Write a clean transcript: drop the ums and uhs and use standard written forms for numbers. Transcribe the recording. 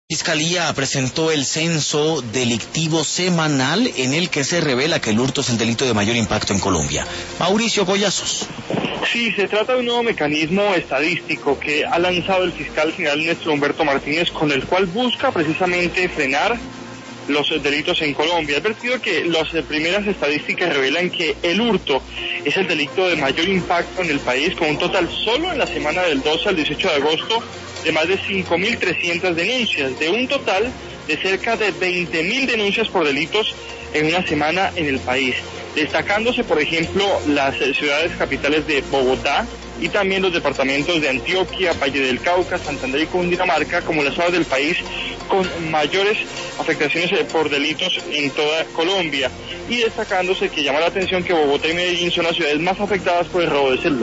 Fiscalía presentó el censo delictivo semanal en el que se revela que el hurto es el delito de mayor impacto en Colombia. Mauricio Collazos. Sí, se trata de un nuevo mecanismo estadístico que ha lanzado el fiscal general Néstor Humberto Martínez, con el cual busca precisamente frenar los delitos en Colombia. Ha advertido que las primeras estadísticas revelan que el hurto es el delito de mayor impacto en el país, con un total solo en la semana del 12 al 18 de agosto de más de 5.300 denuncias, de un total de cerca de 20.000 denuncias por delitos en una semana en el país, destacándose, por ejemplo, las ciudades capitales de Bogotá y también los departamentos de Antioquia, Valle del Cauca, Santander y Cundinamarca como las zonas del país con mayores afectaciones por delitos en toda Colombia, y destacándose que llama la atención que Bogotá y Medellín son las ciudades más afectadas por el robo de celular.